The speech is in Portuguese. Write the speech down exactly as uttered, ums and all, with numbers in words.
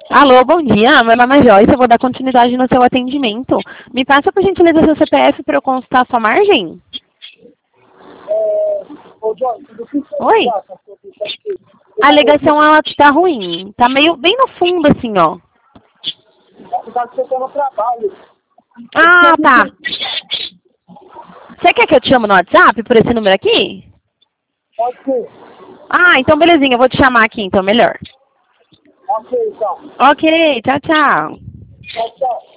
Alô, bom dia. Meu nome é Joyce, eu vou dar continuidade no seu atendimento. Me passa, por gentileza, seu C P F para eu consultar a sua margem? É, ô, Joyce, do que você Oi? trata, seu bicho aqui? A ligação, ela tá ruim. Tá meio bem no fundo, assim, ó. Apesar de você ter no trabalho. Ah, tá. Você quer que eu te chame no WhatsApp por esse número aqui? Pode ser. Ah, então belezinha, eu vou te chamar aqui, então, melhor. Ok, então. Ok, tchau, tchau. Tchau, tchau.